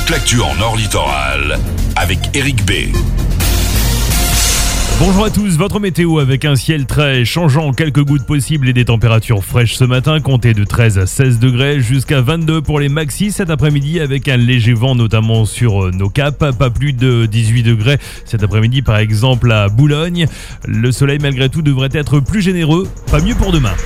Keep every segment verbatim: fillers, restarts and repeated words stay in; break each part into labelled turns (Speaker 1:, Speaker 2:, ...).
Speaker 1: toute l'actu en Nord Littoral avec Eric B.
Speaker 2: Bonjour à tous, votre météo avec un ciel très changeant, quelques gouttes possibles et des températures fraîches ce matin, comptez de treize à seize degrés jusqu'à vingt-deux pour les maxis cet après-midi avec un léger vent notamment sur nos caps, pas plus de dix-huit degrés cet après-midi par exemple à Boulogne. Le soleil malgré tout devrait être plus généreux, pas mieux pour demain.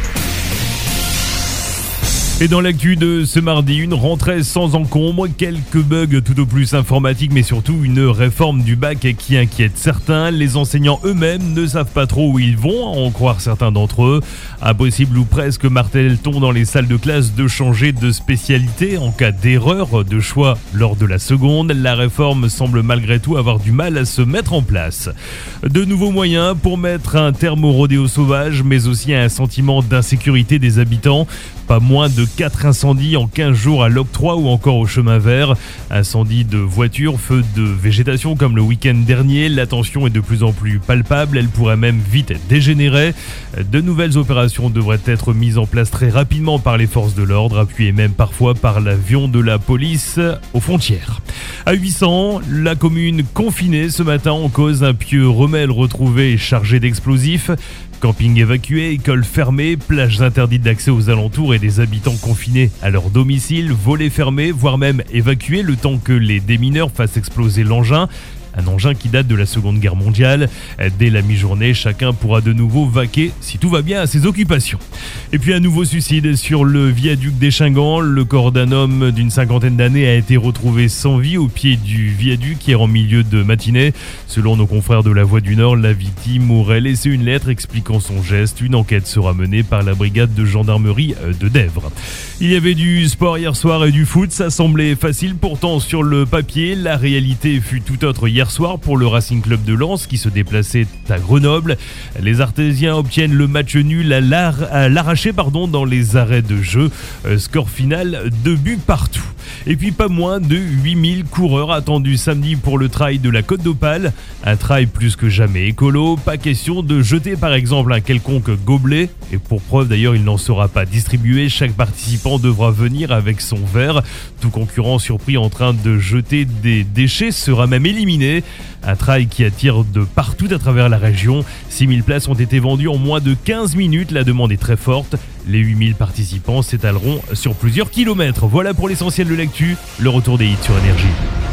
Speaker 2: Et dans l'actu de ce mardi, une rentrée sans encombre, quelques bugs tout au plus informatiques, mais surtout une réforme du bac qui inquiète certains. Les enseignants eux-mêmes ne savent pas trop où ils vont, à en croire certains d'entre eux. Impossible ou presque, martèle-t-on dans les salles de classe, de changer de spécialité en cas d'erreur de choix lors de la seconde. La réforme semble malgré tout avoir du mal à se mettre en place. De nouveaux moyens pour mettre un terme au rodéo sauvage, mais aussi à un sentiment d'insécurité des habitants. Pas moins de quatre incendies en quinze jours à l'octroi ou encore au chemin vert. Incendie de voitures, feux de végétation comme le week-end dernier. La tension est de plus en plus palpable, elle pourrait même vite dégénérer. De nouvelles opérations devraient être mises en place très rapidement par les forces de l'ordre, appuyées même parfois par l'avion de la police aux frontières. À huit cents, la commune confinée ce matin en cause un pieux remèle retrouvé chargé d'explosifs. Camping évacué, écoles fermées, plages interdites d'accès aux alentours et des habitants confinés à leur domicile, volets fermés, voire même évacués le temps que les démineurs fassent exploser l'engin. Un engin qui date de la Seconde Guerre mondiale. Dès la mi-journée, chacun pourra de nouveau vaquer, si tout va bien, à ses occupations. Et puis un nouveau suicide sur le viaduc d'Échinghan. Le corps d'un homme d'une cinquantaine d'années a été retrouvé sans vie au pied du viaduc hier en milieu de matinée. Selon nos confrères de La Voix du Nord, la victime aurait laissé une lettre expliquant son geste. Une enquête sera menée par la brigade de gendarmerie de Dèvres. Il y avait du sport hier soir et du foot. Ça semblait facile, pourtant sur le papier, la réalité fut tout autre hier soir pour le Racing Club de Lens qui se déplaçait à Grenoble. Les Artésiens obtiennent le match nul à l'arraché pardon, dans les arrêts de jeu. Euh, score final, deux buts partout. Et puis pas moins de huit mille coureurs attendus samedi pour le trail de la Côte d'Opale. Un trail plus que jamais écolo. Pas question de jeter par exemple un quelconque gobelet. Et pour preuve d'ailleurs, il n'en sera pas distribué. Chaque participant devra venir avec son verre. Tout concurrent surpris en train de jeter des déchets sera même éliminé. Un trail qui attire de partout à travers la région. six mille places ont été vendues en moins de quinze minutes. La demande est très forte. Les huit mille participants s'étaleront sur plusieurs kilomètres. Voilà pour l'essentiel de l'actu. Le retour des hits sur Énergie.